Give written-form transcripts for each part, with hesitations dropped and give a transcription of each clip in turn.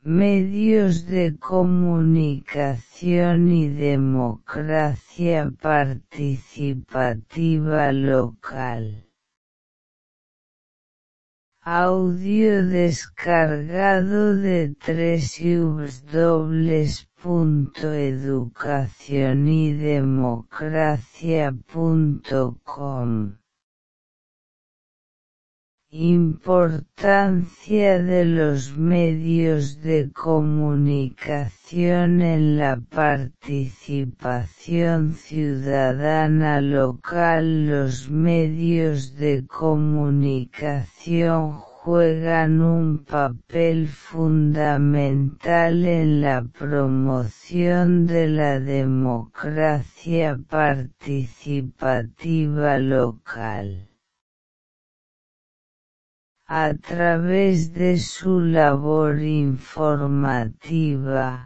medios de comunicación y democracia participativa local. Audio descargado de www.educacionydemocracia.com. Importancia de los medios de comunicación en la participación ciudadana local. Los medios de comunicación juegan un papel fundamental en la promoción de la democracia participativa local. A través de su labor informativa,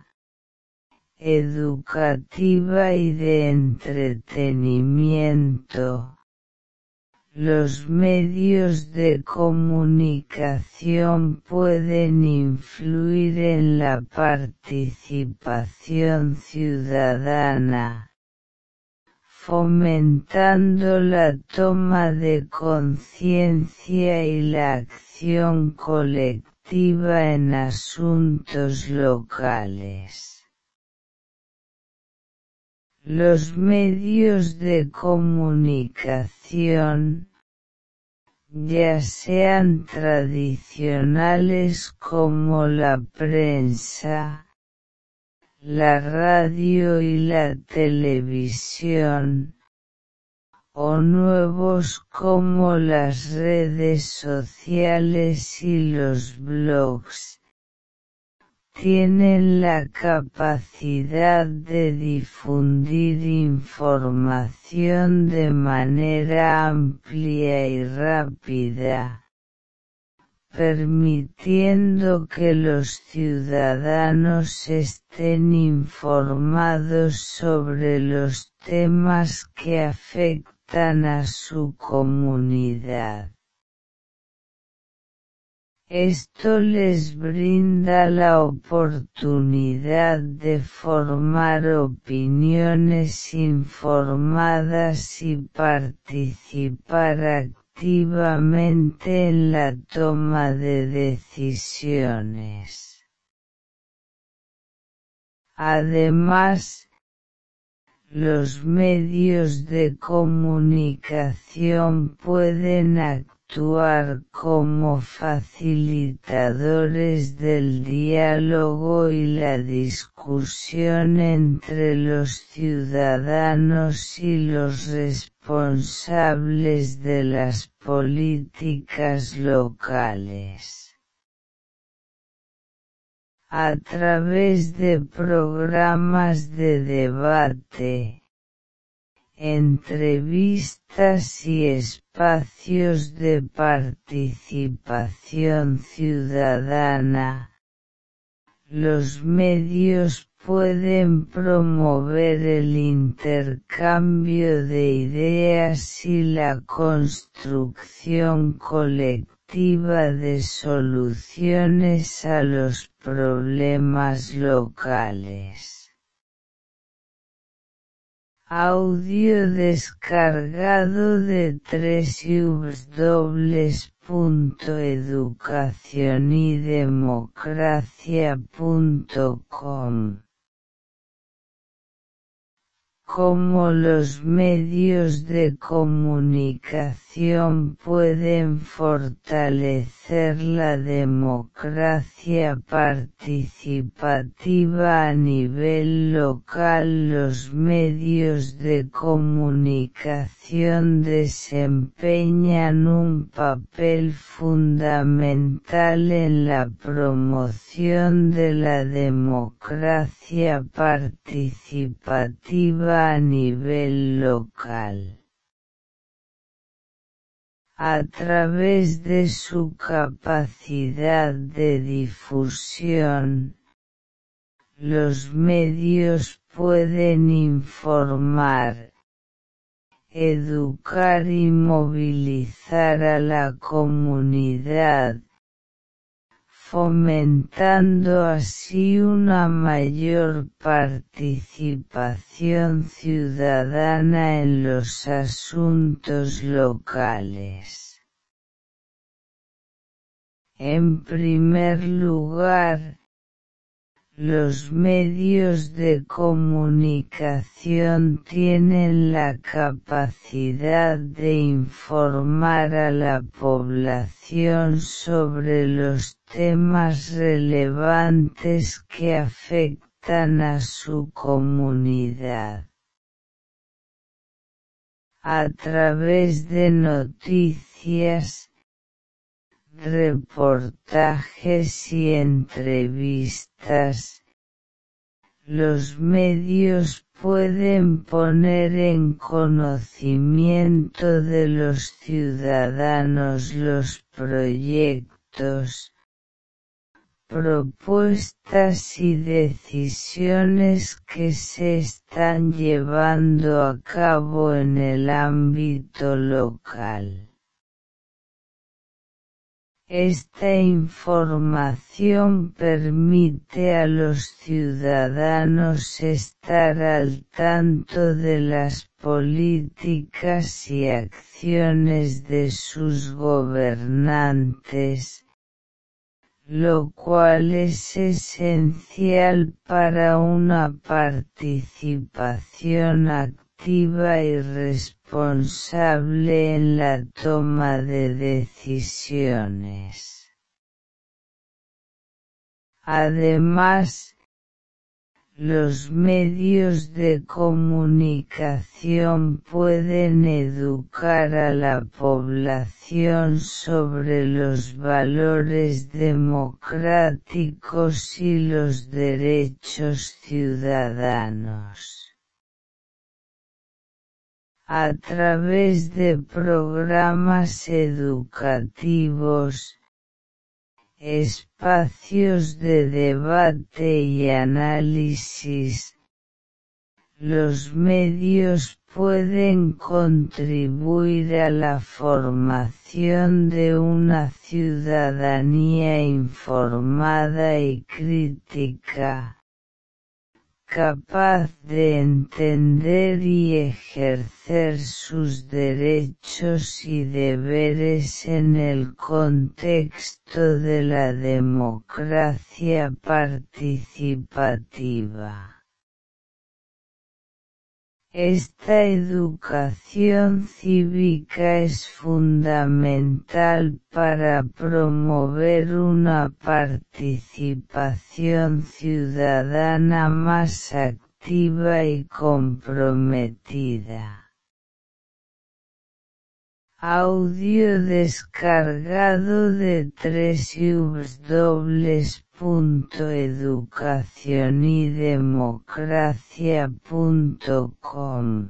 educativa y de entretenimiento, los medios de comunicación pueden influir en la participación ciudadana, fomentando la toma de conciencia y la acción colectiva en asuntos locales. Los medios de comunicación, ya sean tradicionales como la prensa, la radio y la televisión, o nuevos como las redes sociales y los blogs, tienen la capacidad de difundir información de manera amplia y rápida, permitiendo que los ciudadanos estén informados sobre los temas que afectan a su comunidad. Esto les brinda la oportunidad de formar opiniones informadas y participar activamente en la toma de decisiones. Además, los medios de comunicación pueden actuar como facilitadores del diálogo y la discusión entre los ciudadanos y los responsables de las políticas locales. A través de programas de debate, entrevistas y espacios de participación ciudadana, los medios pueden promover el intercambio de ideas y la construcción colectiva de soluciones a los problemas locales. Audio descargado de www.educacionydemocracia.com. Cómo los medios de comunicación pueden fortalecer la democracia participativa a nivel local. Los medios de comunicación desempeñan un papel fundamental en la promoción de la democracia participativa a nivel local. A través de su capacidad de difusión, los medios pueden informar, educar y movilizar a la comunidad, fomentando así una mayor participación ciudadana en los asuntos locales. En primer lugar, los medios de comunicación tienen la capacidad de informar a la población sobre los temas relevantes que afectan a su comunidad. A través de noticias, reportajes y entrevistas, los medios pueden poner en conocimiento de los ciudadanos los proyectos, propuestas y decisiones que se están llevando a cabo en el ámbito local. Esta información permite a los ciudadanos estar al tanto de las políticas y acciones de sus gobernantes, lo cual es esencial para una participación activa y responsable en la toma de decisiones. Además, los medios de comunicación pueden educar a la población sobre los valores democráticos y los derechos ciudadanos. A través de programas educativos, espacios de debate y análisis, los medios pueden contribuir a la formación de una ciudadanía informada y crítica, capaz de entender y ejercer sus derechos y deberes en el contexto de la democracia participativa. Esta educación cívica es fundamental para promover una participación ciudadana más activa y comprometida. Audio descargado de www.educacionydemocracia.com.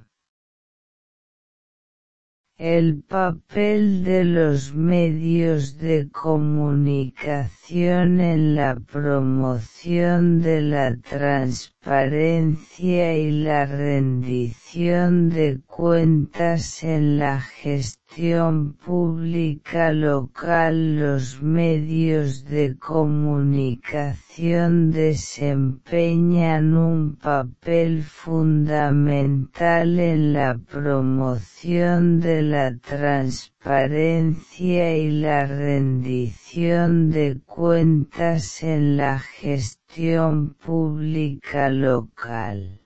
El papel de los medios de comunicación en la promoción de la transparencia y la rendición de cuentas en la gestión pública local. Los medios de comunicación desempeñan un papel fundamental en la promoción de la transparencia y la rendición de cuentas en la gestión pública local.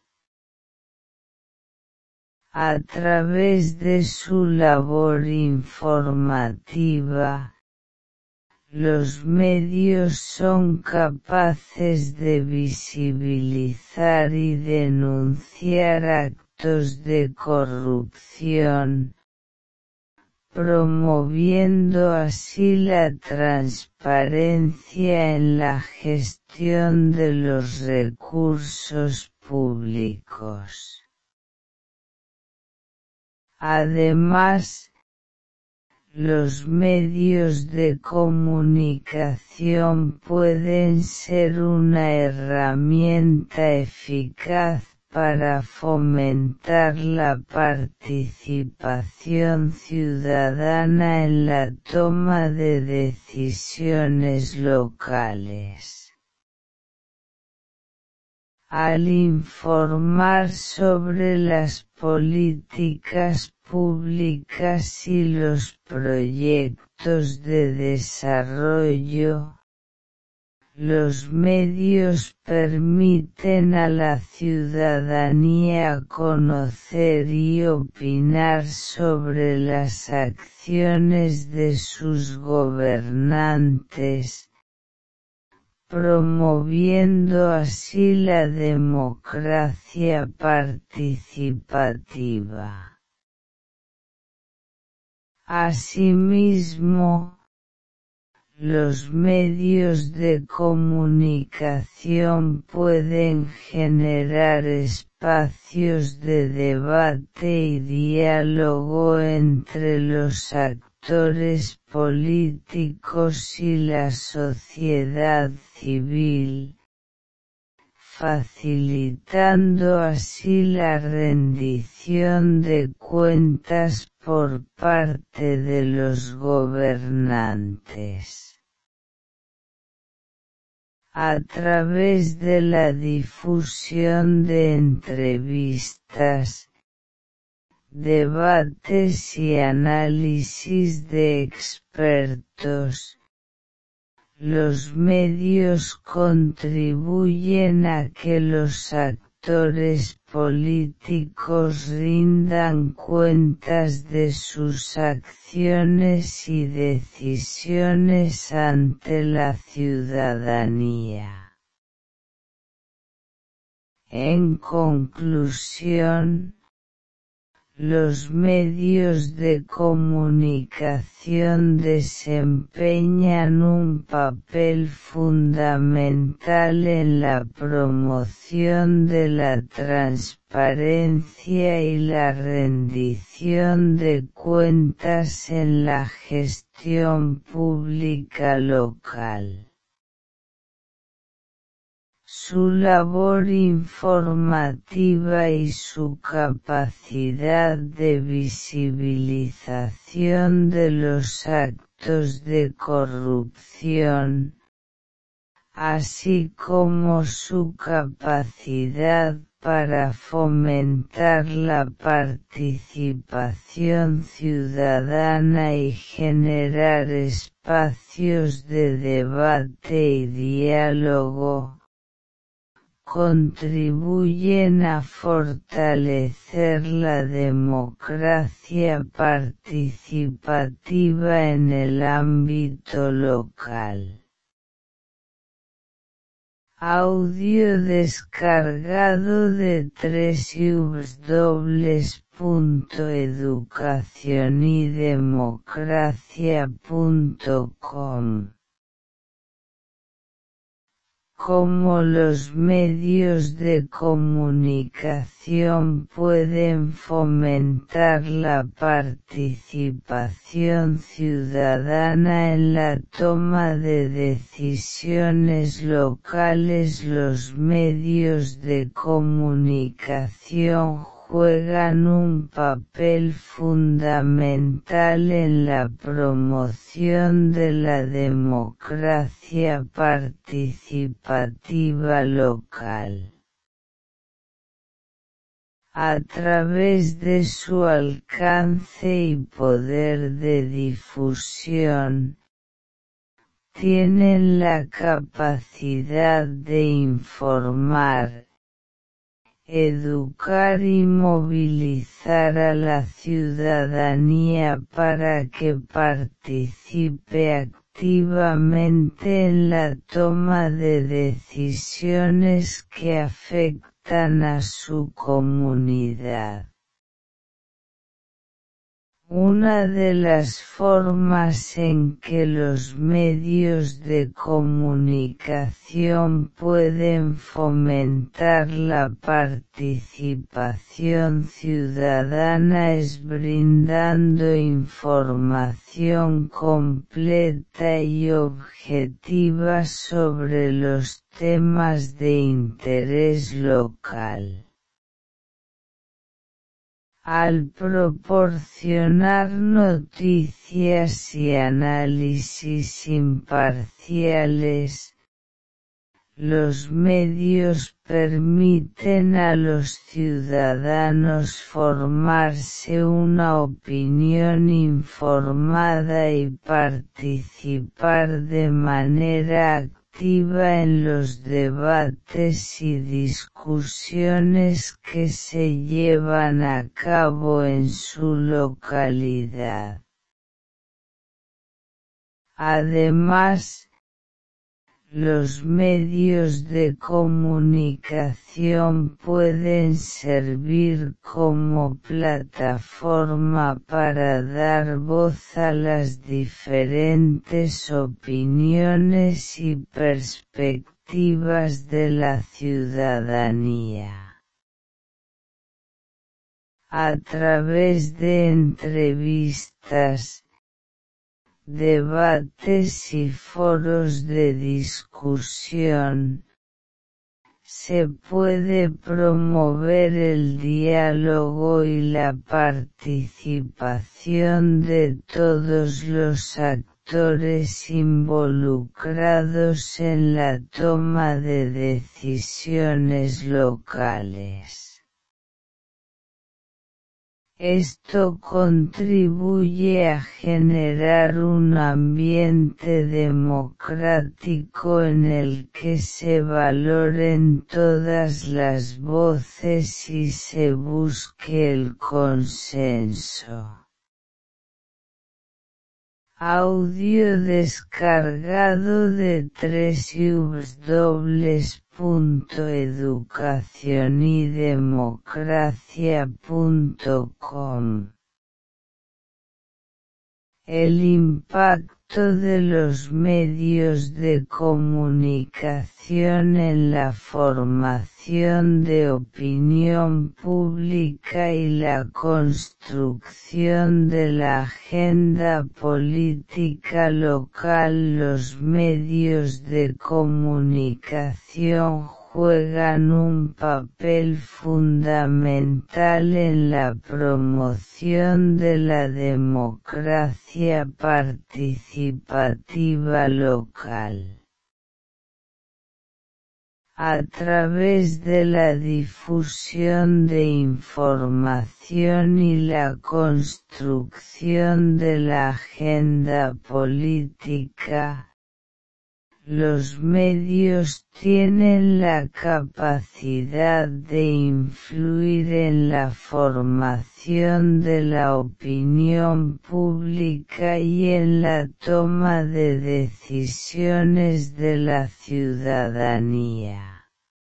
A través de su labor informativa, los medios son capaces de visibilizar y denunciar actos de corrupción, promoviendo así la transparencia en la gestión de los recursos públicos. Además, los medios de comunicación pueden ser una herramienta eficaz para fomentar la participación ciudadana en la toma de decisiones locales. Al informar sobre las políticas públicas y los proyectos de desarrollo, los medios permiten a la ciudadanía conocer y opinar sobre las acciones de sus gobernantes, promoviendo así la democracia participativa. Asimismo, los medios de comunicación pueden generar espacios de debate y diálogo entre los actores políticos y la sociedad civil, facilitando así la rendición de cuentas por parte de los gobernantes. A través de la difusión de entrevistas, debates y análisis de expertos, los medios contribuyen a que los actores políticos rindan cuentas de sus acciones y decisiones ante la ciudadanía. En conclusión, los medios de comunicación desempeñan un papel fundamental en la promoción de la transparencia y la rendición de cuentas en la gestión pública local. Su labor informativa y su capacidad de visibilización de los actos de corrupción, así como su capacidad para fomentar la participación ciudadana y generar espacios de debate y diálogo, contribuyen a fortalecer la democracia participativa en el ámbito local. Audio descargado de www.educacionydemocracia.com. Cómo los medios de comunicación pueden fomentar la participación ciudadana en la toma de decisiones locales. Los medios de comunicación juegan un papel fundamental en la promoción de la democracia participativa local. A través de su alcance y poder de difusión, tienen la capacidad de informar, educar y movilizar a la ciudadanía para que participe activamente en la toma de decisiones que afectan a su comunidad. Una de las formas en que los medios de comunicación pueden fomentar la participación ciudadana es brindando información completa y objetiva sobre los temas de interés local. Al proporcionar noticias y análisis imparciales, los medios permiten a los ciudadanos formarse una opinión informada y participar de manera activa en los debates y discusiones que se llevan a cabo en su localidad. Además, los medios de comunicación pueden servir como plataforma para dar voz a las diferentes opiniones y perspectivas de la ciudadanía. A través de entrevistas, debates y foros de discusión, se puede promover el diálogo y la participación de todos los actores involucrados en la toma de decisiones locales. Esto contribuye a generar un ambiente democrático en el que se valoren todas las voces y se busque el consenso. Audio descargado de www.educacionydemocracia.com. El impacto de los medios de comunicación en la formación de opinión pública y la construcción de la agenda política local. Los medios de comunicación juegan un papel fundamental en la promoción de la democracia participativa local. A través de la difusión de información y la construcción de la agenda política, los medios tienen la capacidad de influir en la formación de la opinión pública y en la toma de decisiones de la ciudadanía.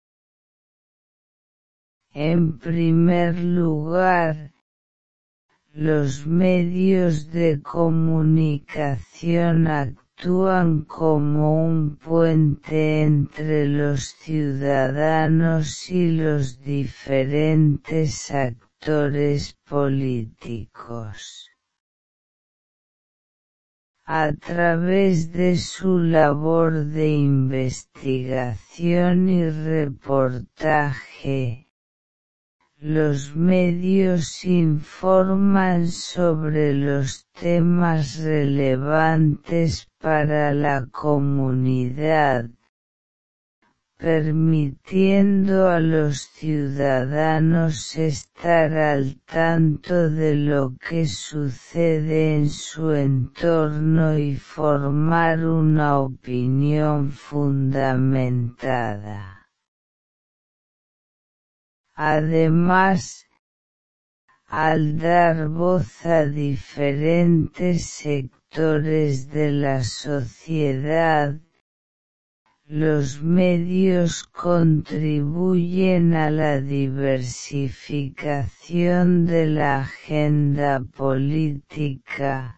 En primer lugar, los medios de comunicación actúan como un puente entre los ciudadanos y los diferentes actores políticos. A través de su labor de investigación y reportaje, los medios informan sobre los temas relevantes para la comunidad, permitiendo a los ciudadanos estar al tanto de lo que sucede en su entorno y formar una opinión fundamentada. Además, al dar voz a diferentes sectores de la sociedad, los medios contribuyen a la diversificación de la agenda política,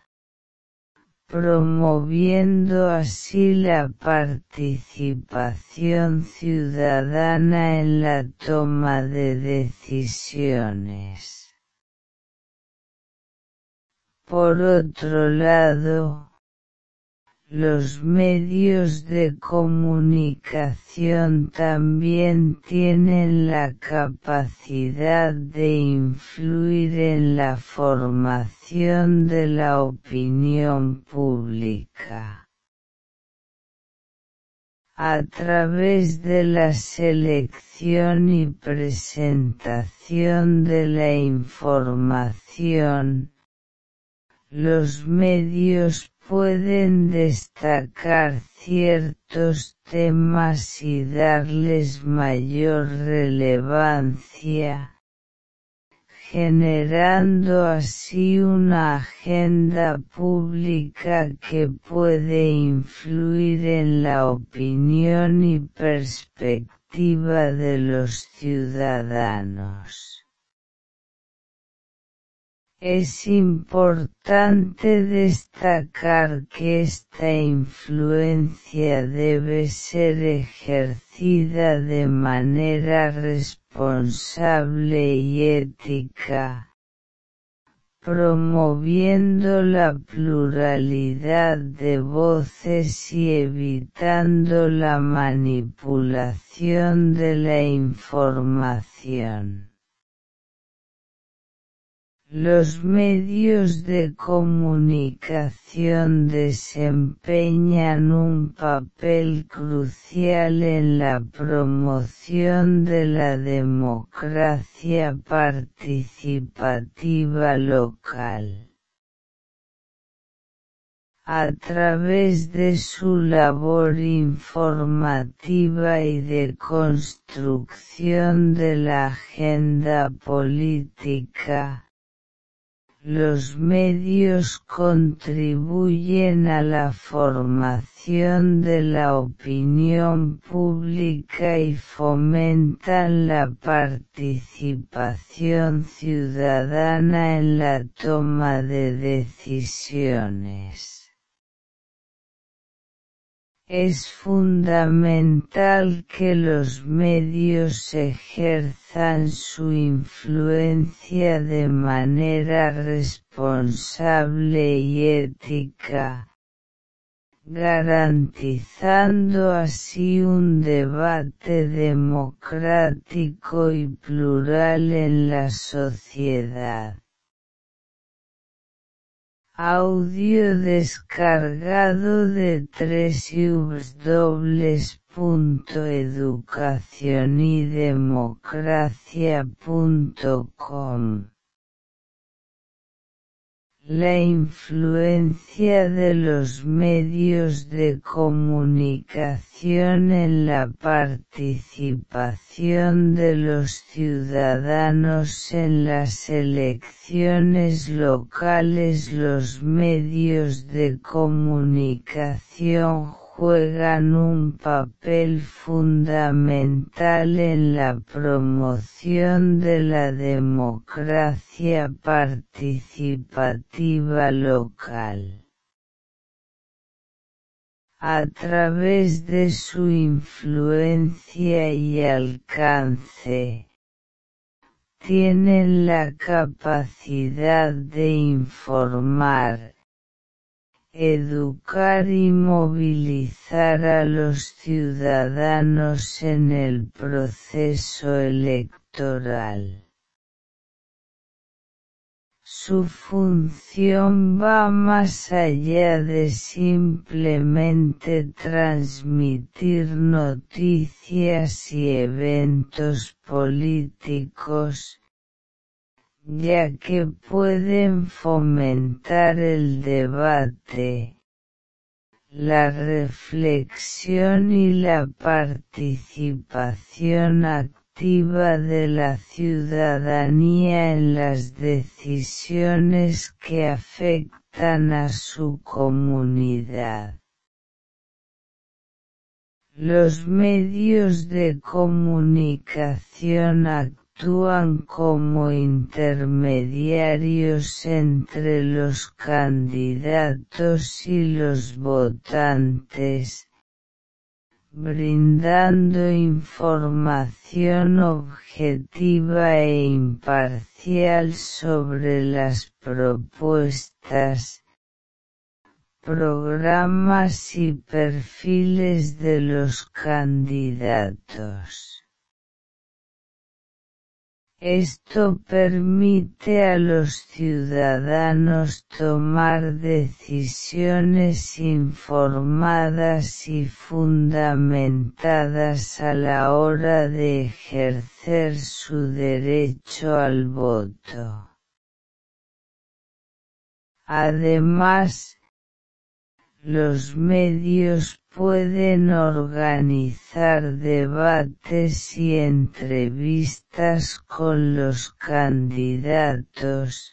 promoviendo así la participación ciudadana en la toma de decisiones. Por otro lado, Los medios de comunicación también tienen la capacidad de influir en la formación de la opinión pública. A través de la selección y presentación de la información, los medios pueden destacar ciertos temas y darles mayor relevancia, generando así una agenda pública que puede influir en la opinión y perspectiva de los ciudadanos. Es importante destacar que esta influencia debe ser ejercida de manera responsable y ética, promoviendo la pluralidad de voces y evitando la manipulación de la información. Los medios de comunicación desempeñan un papel crucial en la promoción de la democracia participativa local. A través de su labor informativa y de construcción de la agenda política, los medios contribuyen a la formación de la opinión pública y fomentan la participación ciudadana en la toma de decisiones. Es fundamental que los medios ejerzan su influencia de manera responsable y ética, garantizando así un debate democrático y plural en la sociedad. Audio descargado de www.educacionydemocracia.com. La influencia de los medios de comunicación en la participación de los ciudadanos en las elecciones locales. Los medios de comunicación juegan un papel fundamental en la promoción de la democracia participativa local. A través de su influencia y alcance, tienen la capacidad de informar, educar y movilizar a los ciudadanos en el proceso electoral. Su función va más allá de simplemente transmitir noticias y eventos políticos, ya que pueden fomentar el debate, la reflexión y la participación activa de la ciudadanía en las decisiones que afectan a su comunidad. Los medios de comunicación actúan como intermediarios entre los candidatos y los votantes, brindando información objetiva e imparcial sobre las propuestas, programas y perfiles de los candidatos. Esto permite a los ciudadanos tomar decisiones informadas y fundamentadas a la hora de ejercer su derecho al voto. Además, los medios pueden organizar debates y entrevistas con los candidatos,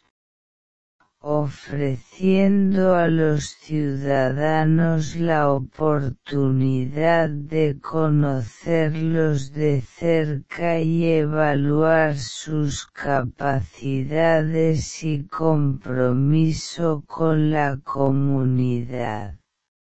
ofreciendo a los ciudadanos la oportunidad de conocerlos de cerca y evaluar sus capacidades y compromiso con la comunidad.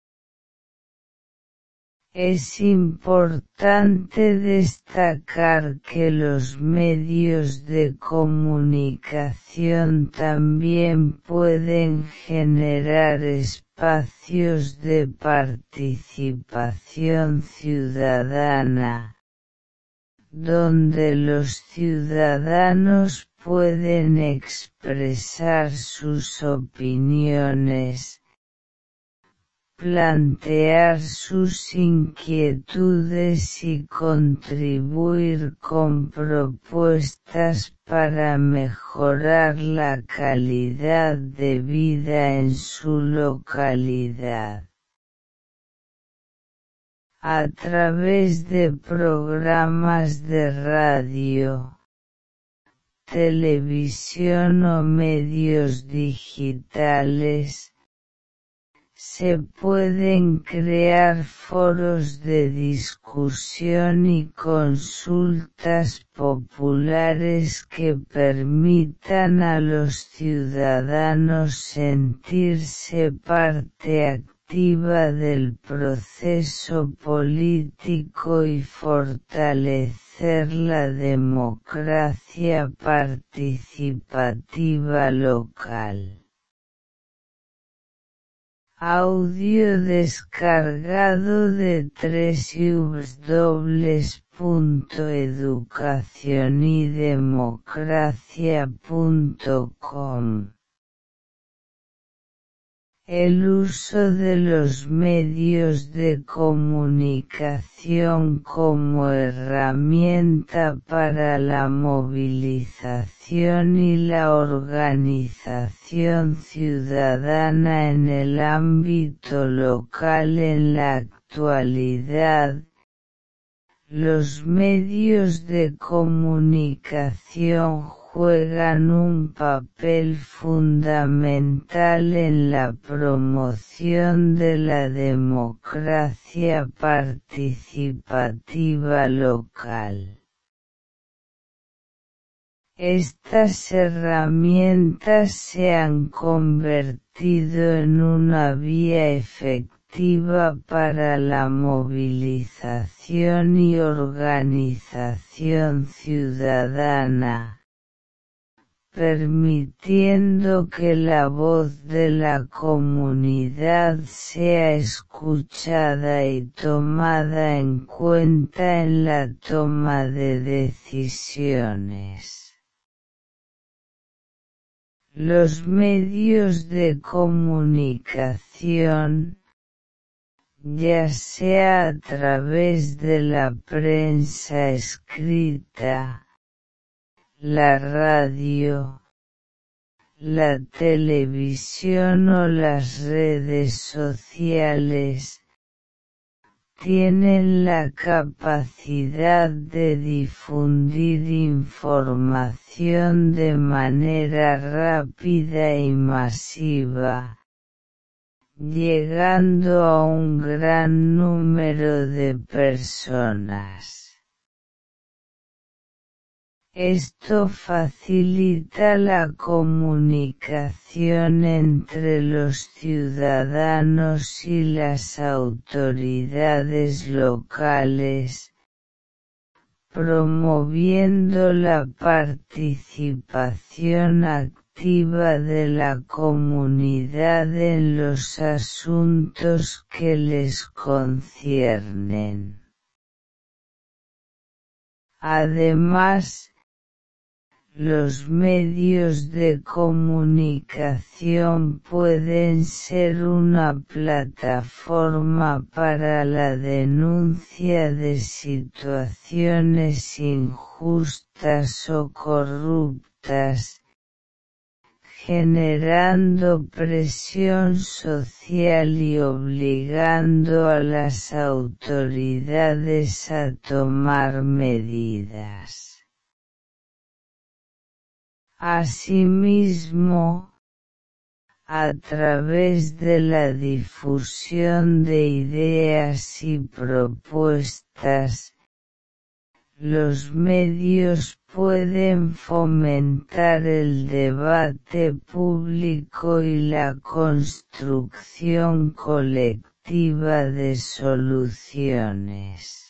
Es importante destacar que los medios de comunicación también pueden generar espacios de participación ciudadana, donde los ciudadanos pueden expresar sus opiniones, plantear sus inquietudes y contribuir con propuestas para mejorar la calidad de vida en su localidad. A través de programas de radio, televisión o medios digitales, se pueden crear foros de discusión y consultas populares que permitan a los ciudadanos sentirse parte activa del proceso político y fortalecer la democracia participativa local. Audio descargado de www.educacionydemocracia.com. El uso de los medios de comunicación como herramienta para la movilización y la organización ciudadana en el ámbito local. En la actualidad, los medios de comunicación juegan un papel fundamental en la promoción de la democracia participativa local. Estas herramientas se han convertido en una vía efectiva para la movilización y organización ciudadana, permitiendo que la voz de la comunidad sea escuchada y tomada en cuenta en la toma de decisiones. Los medios de comunicación, ya sea a través de la prensa escrita, la radio, la televisión o las redes sociales, tienen la capacidad de difundir información de manera rápida y masiva, llegando a un gran número de personas. Esto facilita la comunicación entre los ciudadanos y las autoridades locales, promoviendo la participación activa activa de la comunidad en los asuntos que les conciernen. Además, los medios de comunicación pueden ser una plataforma para la denuncia de situaciones injustas o corruptas, generando presión social y obligando a las autoridades a tomar medidas. Asimismo, a través de la difusión de ideas y propuestas, los medios pueden fomentar el debate público y la construcción colectiva de soluciones.